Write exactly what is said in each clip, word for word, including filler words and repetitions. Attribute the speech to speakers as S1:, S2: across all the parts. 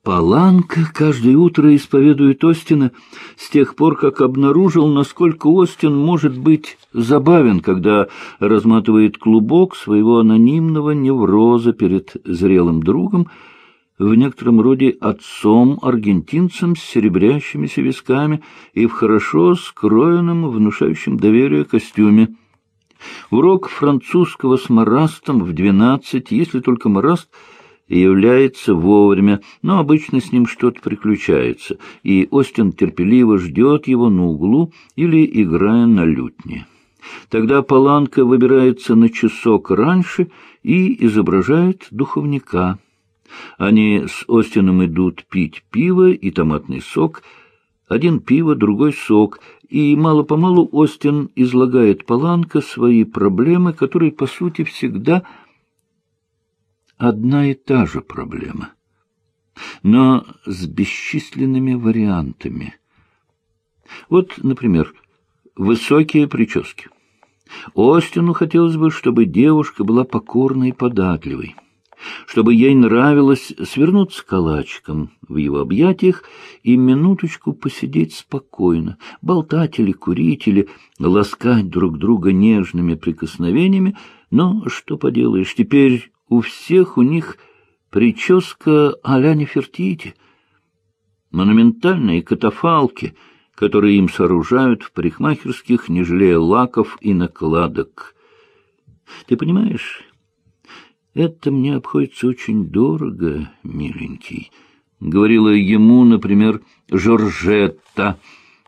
S1: Паланка каждое утро исповедует Остина с тех пор, как обнаружил, насколько Остин может быть забавен, когда разматывает клубок своего анонимного невроза перед зрелым другом, в некотором роде отцом-аргентинцем с серебрящимися висками и в хорошо скроенном, внушающем доверие костюме. Урок французского с Марастом в двенадцать, если только Мараст является вовремя, но обычно с ним что-то приключается, и Остин терпеливо ждет его на углу или играя на лютне. Тогда Паланка выбирается на часок раньше и изображает духовника. Они с Остином идут пить пиво и томатный сок, один пиво, другой сок, и мало-помалу Остин излагает Паланка свои проблемы, которые, по сути, всегда одна и та же проблема, но с бесчисленными вариантами. Вот, например, высокие прически. Остину хотелось бы, чтобы девушка была покорной и податливой, чтобы ей нравилось свернуться калачиком в его объятиях и минуточку посидеть спокойно, болтать или курить, или ласкать друг друга нежными прикосновениями, но что поделаешь, теперь у всех у них прическа а-ля Нефертити, монументальные катафалки, которые им сооружают в парикмахерских, не жалея лаков и накладок. Ты понимаешь, это мне обходится очень дорого, миленький, — говорила ему, например, Жоржетта.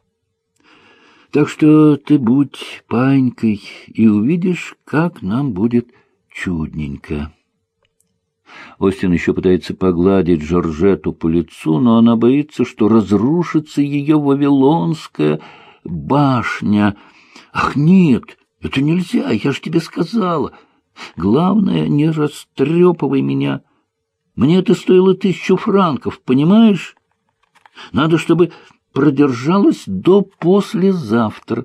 S1: Так что ты будь панькой и увидишь, как нам будет чудненько. Остин еще пытается погладить Жоржетту по лицу, но она боится, что разрушится ее вавилонская башня. Ах, нет, это нельзя, я ж тебе сказала. Главное, не растрепывай меня. Мне это стоило тысячу франков, понимаешь? Надо, чтобы продержалась до послезавтра.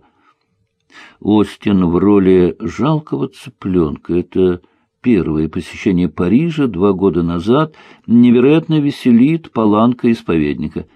S1: Остин в роли жалкого цыпленка. Это первое посещение Парижа два года назад невероятно веселит Паланка исповедника.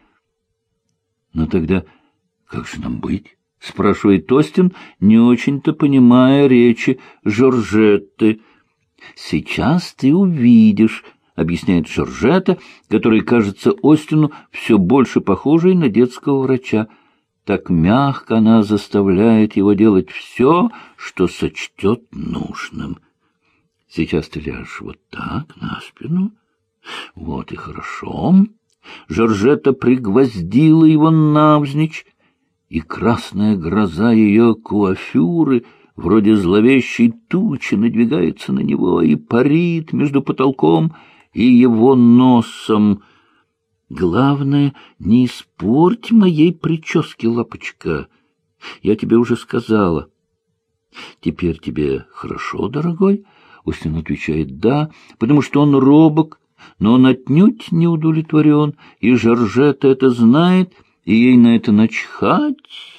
S1: Но тогда как же нам быть? — спрашивает Остин, не очень-то понимая речи Жоржетты. — Сейчас ты увидишь, — объясняет Жоржетта, которая кажется Остину все больше похожей на детского врача. Так мягко она заставляет его делать все, что сочтет нужным. Сейчас ты ляжешь вот так, на спину. Вот и хорошо. Жоржетта пригвоздила его навзничь, и красная гроза ее куафюры, вроде зловещей тучи, надвигается на него и парит между потолком и его носом. Главное, не испорть моей прически, лапочка. Я тебе уже сказала. Теперь тебе хорошо, дорогой? Остин отвечает «да», потому что он робок, но он отнюдь не удовлетворен, и Жоржетта это знает, и ей на это начхать.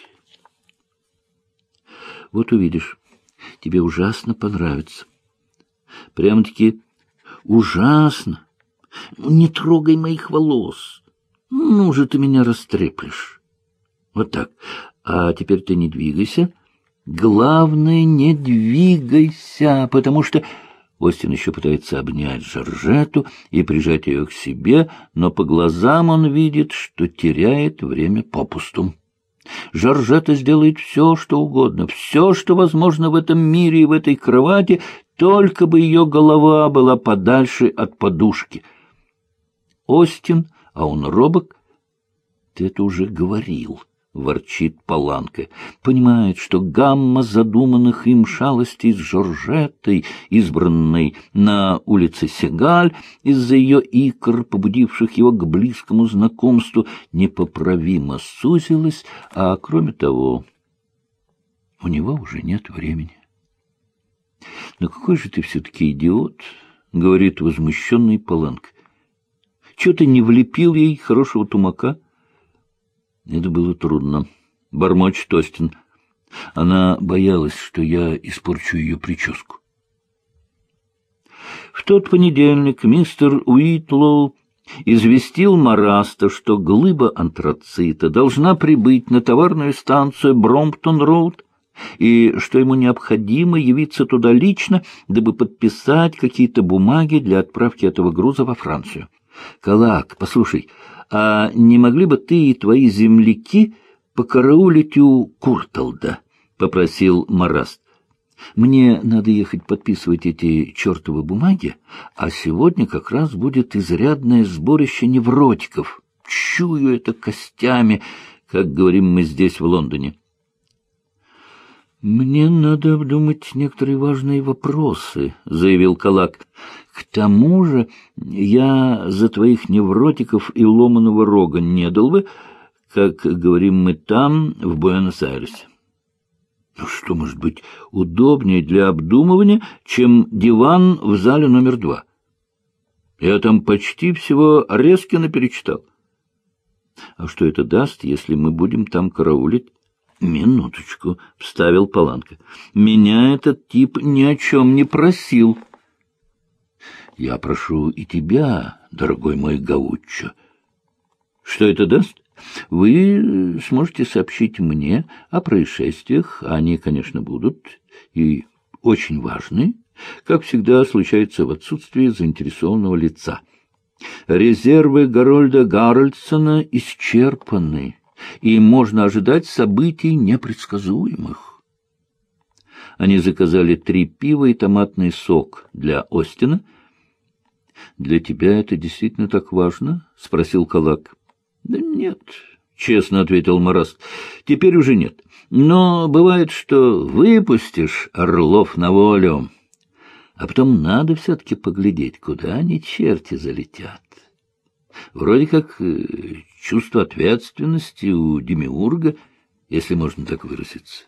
S1: Вот увидишь, тебе ужасно понравится. Прямо-таки ужасно. Не трогай моих волос. Ну же, ты меня растреплешь. Вот так. А теперь ты не двигайся. Главное, не двигайся, потому что... Остин еще пытается обнять Жоржетту и прижать ее к себе, но по глазам он видит, что теряет время попусту. Жоржетта сделает все, что угодно, все, что возможно в этом мире и в этой кровати, только бы ее голова была подальше от подушки. Остин, а он робок, ты это уже говорил, — ворчит Паланка, понимает, что гамма задуманных им шалостей с Жоржеттой, избранной на улице Сегаль из-за ее икр, побудивших его к близкому знакомству, непоправимо сузилась, а кроме того, у него уже нет времени. — Но какой же ты все-таки идиот, — говорит возмущенный Паланка. — Чего ты не влепил ей хорошего тумака? Это было трудно. Бормочет Остин. Она боялась, что я испорчу ее прическу. В тот понедельник мистер Уитлоу известил Мараста, что глыба антрацита должна прибыть на товарную станцию Бромптон-Роуд, и что ему необходимо явиться туда лично, дабы подписать какие-то бумаги для отправки этого груза во Францию. Калак, послушай, а не могли бы ты и твои земляки покараулить у Курталда? — попросил Мараст. — Мне надо ехать подписывать эти чертовы бумаги, а сегодня как раз будет изрядное сборище невротиков. Чую это костями, как говорим мы здесь в Лондоне. — Мне надо обдумать некоторые важные вопросы, — заявил Калак. — К тому же я за твоих невротиков и ломаного рога не дал бы, как говорим мы там, в Буэнос-Айресе. Ну, что может быть удобнее для обдумывания, чем диван в зале номер два? Я там почти всего Резкина перечитал. А что это даст, если мы будем там караулить? Минуточку, — вставил Паланка. Меня этот тип ни о чем не просил. Я прошу и тебя, дорогой мой Гауччо. Что это даст? Вы сможете сообщить мне о происшествиях, они, конечно, будут, и очень важны, как всегда случается в отсутствии заинтересованного лица. Резервы Гарольда Гарольдсона исчерпаны, и можно ожидать событий непредсказуемых. Они заказали три пива и томатный сок для Остина. — Для тебя это действительно так важно? — спросил Калак. — Да нет, — честно ответил Мараст, — теперь уже нет. Но бывает, что выпустишь орлов на волю, а потом надо все-таки поглядеть, куда они, черти, залетят. Вроде как чувство ответственности у демиурга, если можно так выразиться.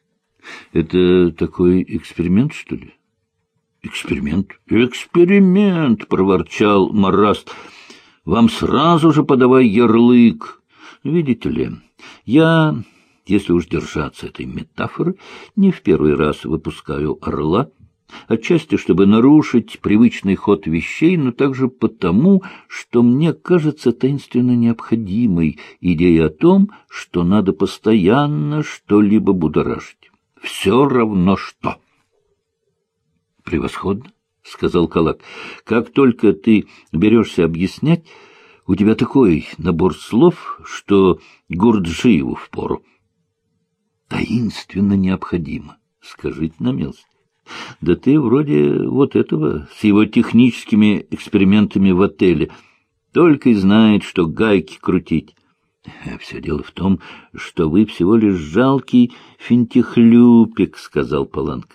S1: Это такой эксперимент, что ли? Эксперимент? Эксперимент, проворчал Мараст. Вам сразу же подавай ярлык. Видите ли, я, если уж держаться этой метафоры, не в первый раз выпускаю орла, отчасти, чтобы нарушить привычный ход вещей, но также потому, что мне кажется таинственно необходимой идея о том, что надо постоянно что-либо будоражить. Все равно что. — Превосходно, — сказал Калак. — Как только ты берешься объяснять, у тебя такой набор слов, что Гурджиеву впору. Таинственно необходимо. Скажите на милость. Да ты вроде вот этого, с его техническими экспериментами в отеле, только и знает, что гайки крутить. Все дело в том, что вы всего лишь жалкий финтихлюпик, — сказал Паланка.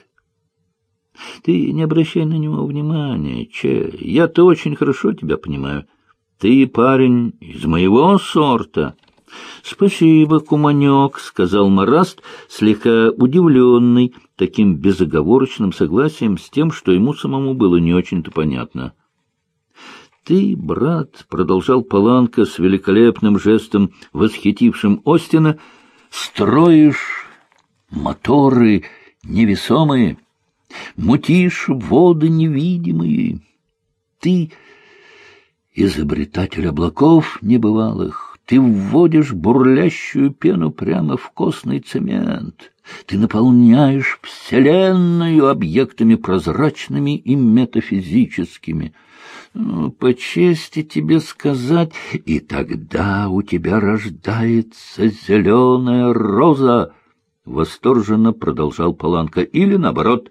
S1: Ты не обращай на него внимания, Че. Я-то очень хорошо тебя понимаю. Ты парень из моего сорта. — Спасибо, куманек, — сказал Мараст, слегка удивленный таким безоговорочным согласием с тем, что ему самому было не очень-то понятно. — Ты, брат, — продолжал Паланка с великолепным жестом, восхитившим Остина, — строишь моторы невесомые, мутишь воды невидимые. Ты изобретатель облаков небывалых. Ты вводишь бурлящую пену прямо в костный цемент. Ты наполняешь Вселенную объектами прозрачными и метафизическими. Ну, по чести тебе сказать, и тогда у тебя рождается зеленая роза, — восторженно продолжал Паланка, — или наоборот.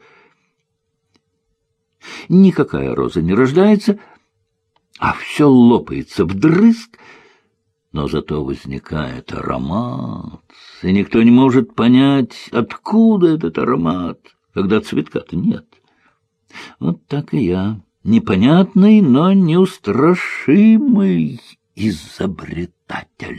S1: Никакая роза не рождается, а все лопается вдрызг, но зато возникает аромат, и никто не может понять, откуда этот аромат, когда цветка-то нет. Вот так и я, непонятный, но неустрашимый изобретатель.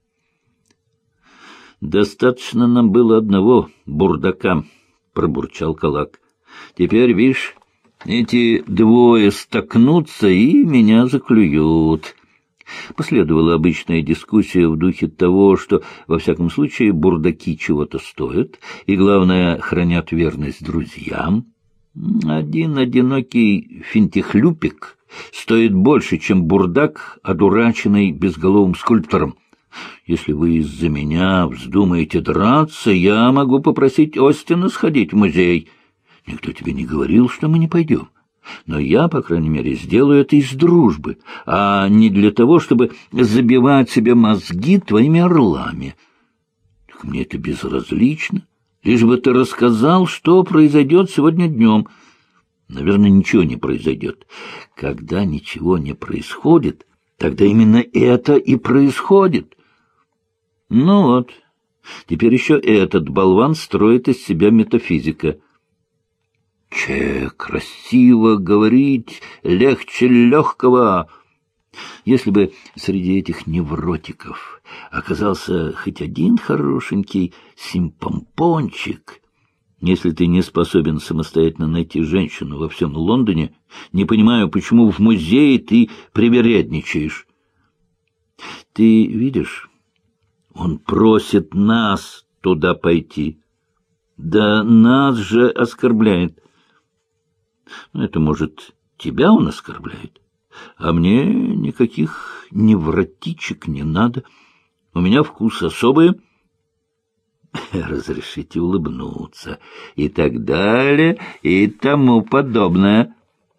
S1: Достаточно нам было одного бурдака, — пробурчал Калак. Теперь, видишь, эти двое столкнутся и меня заклюют. Последовала обычная дискуссия в духе того, что, во всяком случае, бурдаки чего-то стоят, и, главное, хранят верность друзьям. Один одинокий финтихлюпик стоит больше, чем бурдак, одураченный безголовым скульптором. Если вы из-за меня вздумаете драться, я могу попросить Остина сходить в музей. Никто тебе не говорил, что мы не пойдем. Но я, по крайней мере, сделаю это из дружбы, а не для того, чтобы забивать себе мозги твоими орлами. Так мне это безразлично. Лишь бы ты рассказал, что произойдет сегодня днем. Наверное, ничего не произойдет. Когда ничего не происходит, тогда именно это и происходит. Ну вот, теперь еще этот болван строит из себя метафизика. Че, красиво говорить, легче легкого. Если бы среди этих невротиков оказался хоть один хорошенький симпомпончик, если ты не способен самостоятельно найти женщину во всем Лондоне, не понимаю, почему в музее ты привередничаешь. Ты видишь, он просит нас туда пойти. Да нас же оскорбляет. Это, может, тебя он оскорбляет, а мне никаких невротичек не надо. У меня вкус особый. Разрешите улыбнуться и так далее, и тому подобное.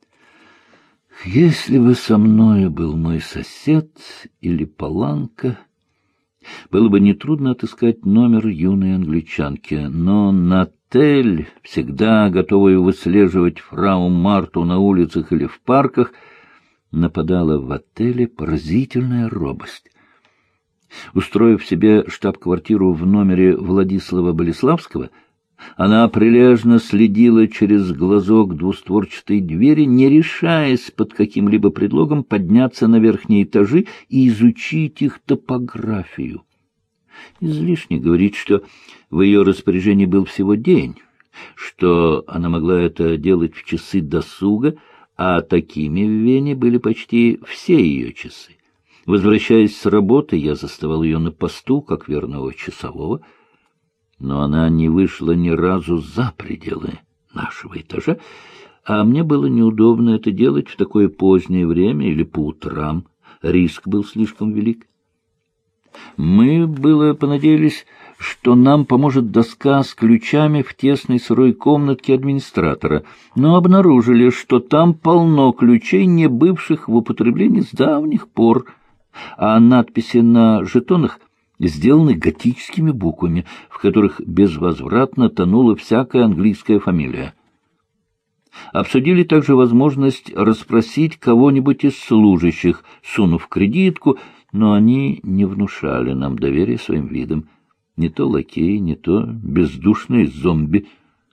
S1: Если бы со мною был мой сосед или Паланка, было бы нетрудно отыскать номер юной англичанки, но Натель, всегда готовую выслеживать фрау Марту на улицах или в парках, нападала в отеле поразительная робость. Устроив себе штаб-квартиру в номере Владислава Болеславского, она прилежно следила через глазок двустворчатой двери, не решаясь под каким-либо предлогом подняться на верхние этажи и изучить их топографию. Излишне говорить, что в ее распоряжении был всего день, что она могла это делать в часы досуга, а такими в Вене были почти все ее часы. Возвращаясь с работы, я заставал ее на посту, как верного часового, но она не вышла ни разу за пределы нашего этажа, а мне было неудобно это делать в такое позднее время или по утрам. Риск был слишком велик. Мы было понадеялись, что нам поможет доска с ключами в тесной сырой комнатке администратора, но обнаружили, что там полно ключей, не бывших в употреблении с давних пор, а надписи на жетонах сделаны готическими буквами, в которых безвозвратно тонула всякая английская фамилия. Обсудили также возможность расспросить кого-нибудь из служащих, сунув кредитку, но они не внушали нам доверия своим видом. Не то лакеи, не то бездушные зомби.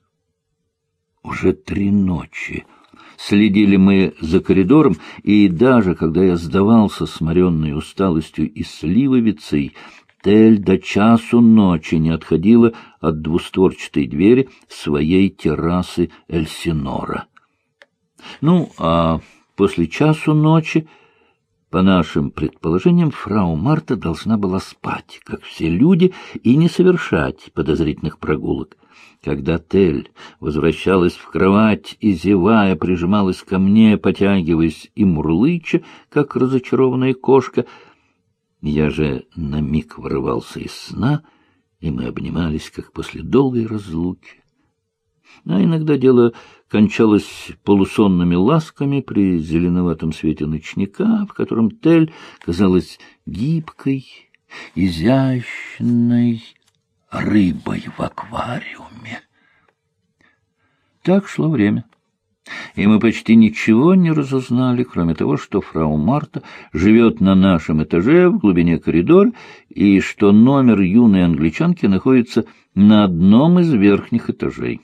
S1: Уже три ночи следили мы за коридором, и даже когда я сдавался сморенной усталостью и сливовицей, Тель до часу ночи не отходила от двустворчатой двери своей террасы Эльсинора. Ну, а после часу ночи, по нашим предположениям, фрау Марта должна была спать, как все люди, и не совершать подозрительных прогулок. Когда Тель возвращалась в кровать и, зевая, прижималась ко мне, потягиваясь и мурлыча, как разочарованная кошка, я же на миг вырывался из сна, и мы обнимались, как после долгой разлуки. А иногда дело кончалось полусонными ласками при зеленоватом свете ночника, в котором Тель казалась гибкой, изящной рыбой в аквариуме. Так шло время, и мы почти ничего не разузнали, кроме того, что фрау Марта живет на нашем этаже в глубине коридора, и что номер юной англичанки находится на одном из верхних этажей.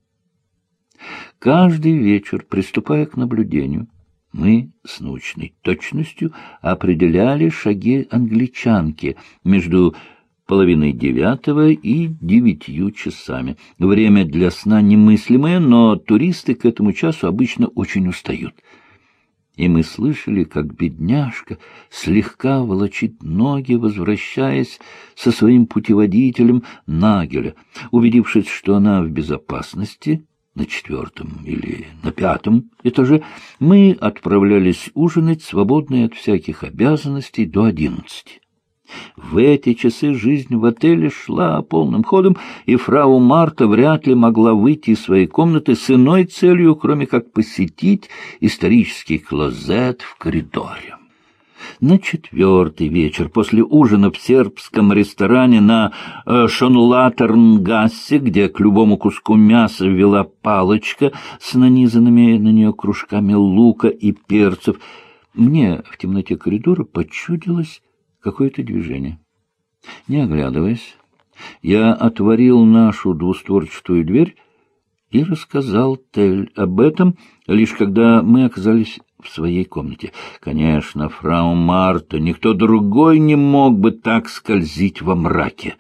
S1: Каждый вечер, приступая к наблюдению, мы с научной точностью определяли шаги англичанки между половиной девятого и девятью часами. Время для сна немыслимое, но туристы к этому часу обычно очень устают. И мы слышали, как бедняжка слегка волочит ноги, возвращаясь со своим путеводителем Нагеля. Убедившись, что она в безопасности, на четвертом или на пятом этаже, мы отправлялись ужинать, свободные от всяких обязанностей, до одиннадцати. В эти часы жизнь в отеле шла полным ходом, и фрау Марта вряд ли могла выйти из своей комнаты с иной целью, кроме как посетить исторический клозет в коридоре. На четвертый вечер, после ужина в сербском ресторане на э, Шонлатернгассе, где к любому куску мяса вела палочка с нанизанными на нее кружками лука и перцев, мне в темноте коридора почудилось какое-то движение. Не оглядываясь, я отворил нашу двустворчатую дверь и рассказал Тель об этом, лишь когда мы оказались в своей комнате. Конечно, фрау Марта, никто другой не мог бы так скользить во мраке.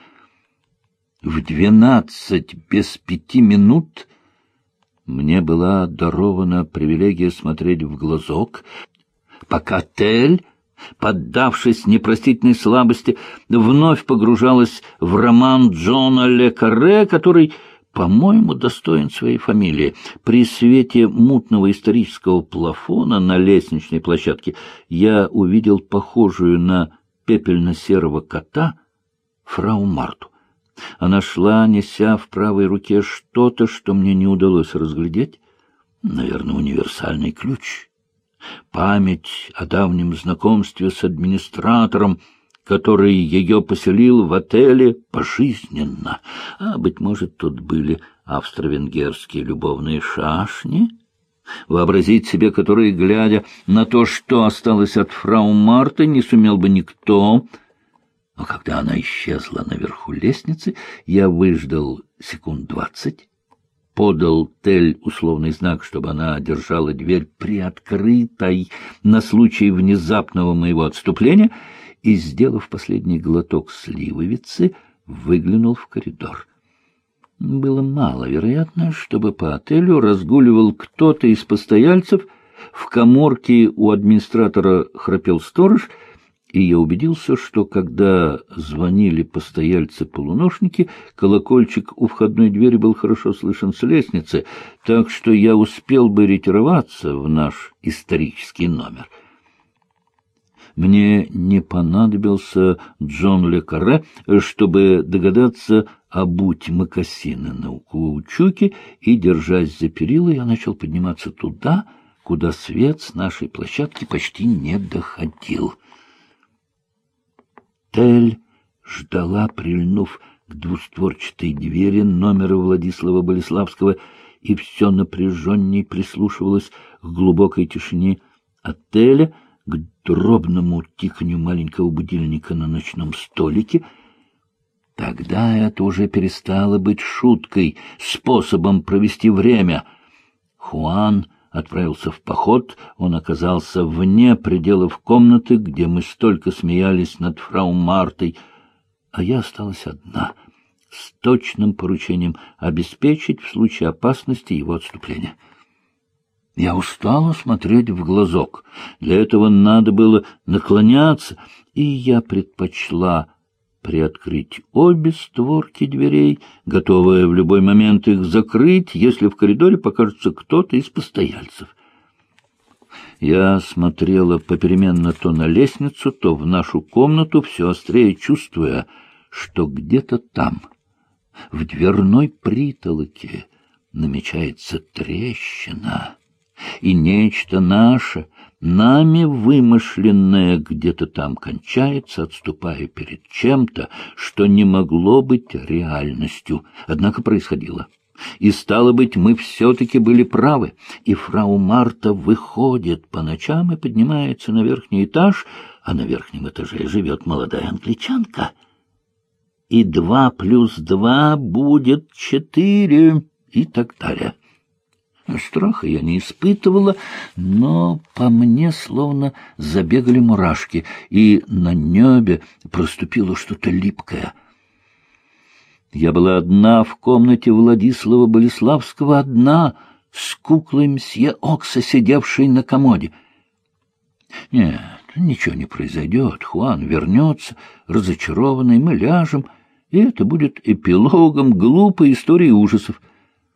S1: В двенадцать без пяти минут мне была дарована привилегия смотреть в глазок, пока Тель, поддавшись непростительной слабости, вновь погружалась в роман Джона ле Карре, который, по-моему, достоин своей фамилии. При свете мутного исторического плафона на лестничной площадке я увидел похожую на пепельно-серого кота фрау Марту. Она шла, неся в правой руке что-то, что мне не удалось разглядеть. Наверное, универсальный ключ. Память о давнем знакомстве с администратором, который ее поселил в отеле пожизненно. А, быть может, тут были австро-венгерские любовные шашни, вообразить себе которые, глядя на то, что осталось от фрау Марты, не сумел бы никто. Но когда она исчезла наверху лестницы, я выждал секунд двадцать, подал Тель условный знак, чтобы она держала дверь приоткрытой на случай внезапного моего отступления, и, сделав последний глоток сливовицы, выглянул в коридор. Было маловероятно, чтобы по отелю разгуливал кто-то из постояльцев. В каморке у администратора храпел сторож, и я убедился, что когда звонили постояльцы-полуношники, колокольчик у входной двери был хорошо слышен с лестницы, так что я успел бы ретироваться в наш исторический номер. Мне не понадобился Джон ле Карре, чтобы догадаться обуть мокасины на каучуке, и, держась за перила, я начал подниматься туда, куда свет с нашей площадки почти не доходил. Тель ждала, прильнув к двустворчатой двери номера Владислава Болеславского, и все напряженней прислушивалась к глубокой тишине отеля, к дробному тиканью маленького будильника на ночном столике. Тогда это уже перестало быть шуткой, способом провести время. Хуан отправился в поход, он оказался вне пределов комнаты, где мы столько смеялись над фрау Мартой, а я осталась одна, с точным поручением обеспечить в случае опасности его отступления. Я устала смотреть в глазок. Для этого надо было наклоняться, и я предпочла приоткрыть обе створки дверей, готовая в любой момент их закрыть, если в коридоре покажется кто-то из постояльцев. Я смотрела попеременно то на лестницу, то в нашу комнату, все острее чувствуя, что где-то там, в дверной притолоке, намечается трещина, и нечто наше, нами вымышленное, где-то там кончается, отступая перед чем-то, что не могло быть реальностью, однако происходило. И, стало быть, мы все-таки были правы, и фрау Марта выходит по ночам и поднимается на верхний этаж, а на верхнем этаже живет молодая англичанка. И два плюс два будет четыре, и так далее. Страха я не испытывала, но по мне словно забегали мурашки, и на небе проступило что-то липкое. Я была одна в комнате Владислава Болеславского, одна с куклой мсье Окса, сидевшей на комоде. Нет, ничего не произойдет, Хуан вернется, разочарованный, мы ляжем, и это будет эпилогом глупой истории ужасов.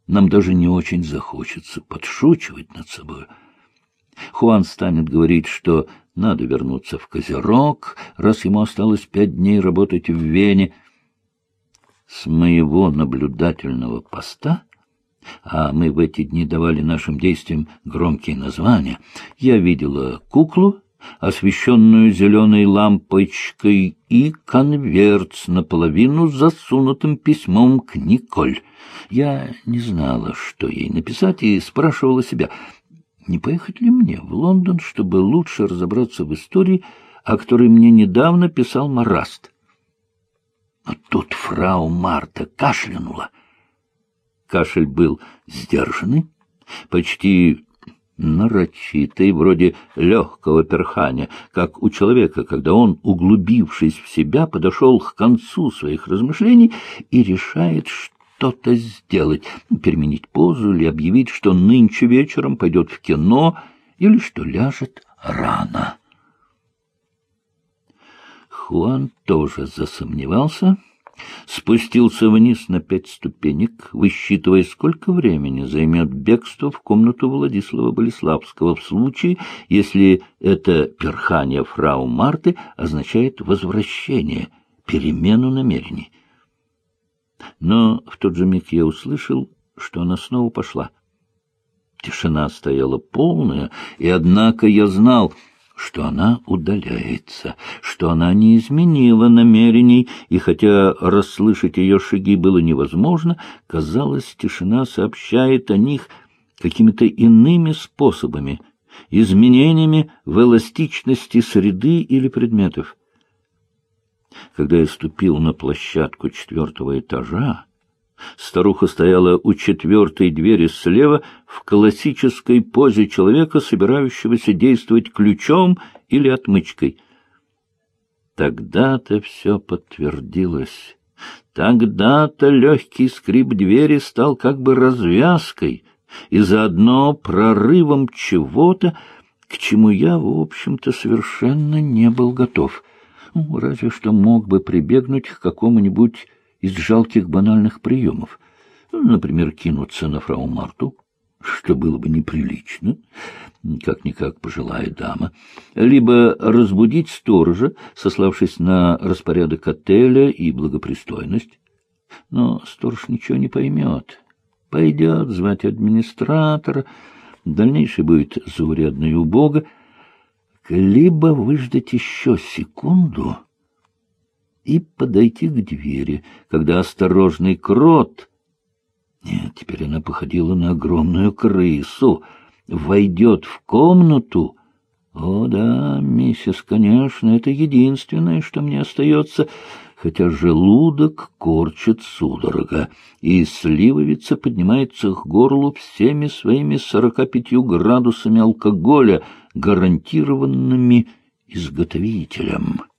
S1: нам даже не очень захочется подшучивать над собой. Хуан станет говорить, что надо вернуться в Козерог, раз ему осталось пять дней работать в Вене. С моего наблюдательного поста, а мы в эти дни давали нашим действиям громкие названия, я видела куклу, освещенную зеленой лампочкой, и конверт с наполовину засунутым письмом к Николь. Я не знала, что ей написать, и спрашивала себя, не поехать ли мне в Лондон, чтобы лучше разобраться в истории, о которой мне недавно писал Мараст. Но тут фрау Марта кашлянула. Кашель был сдержанный, почти нарочитый, вроде легкого перхания, как у человека, когда он, углубившись в себя, подошел к концу своих размышлений и решает что-то сделать, переменить позу или объявить, что нынче вечером пойдет в кино или что ляжет рано. Хуан тоже засомневался, спустился вниз на пять ступенек, высчитывая, сколько времени займет бегство в комнату Владислава Болеславского в случае, если это перхание фрау Марты означает возвращение, перемену намерений. Но в тот же миг я услышал, что она снова пошла. Тишина стояла полная, и однако я знал, что она удаляется, что она не изменила намерений, и хотя расслышать ее шаги было невозможно, казалось, тишина сообщает о них какими-то иными способами, изменениями в эластичности среды или предметов. Когда я ступил на площадку четвертого этажа, старуха стояла у четвертой двери слева в классической позе человека, собирающегося действовать ключом или отмычкой. Тогда-то все подтвердилось. Тогда-то легкий скрип двери стал как бы развязкой и заодно прорывом чего-то, к чему я, в общем-то, совершенно не был готов. Ну, разве что мог бы прибегнуть к какому-нибудь из жалких банальных приемов. Например, кинуться на фрау Марту, что было бы неприлично, как-никак пожилая дама, либо разбудить сторожа, сославшись на распорядок отеля и благопристойность. Но сторож ничего не поймет. Пойдет звать администратора, дальнейшее будет заурядно и убого, либо выждать еще секунду и подойти к двери, когда осторожный крот, нет, теперь она походила на огромную крысу, войдет в комнату. О да, миссис, конечно, это единственное, что мне остается, хотя желудок корчит судорога, и сливовица поднимается к горлу всеми своими сорока пятью градусами алкоголя, гарантированными изготовителем.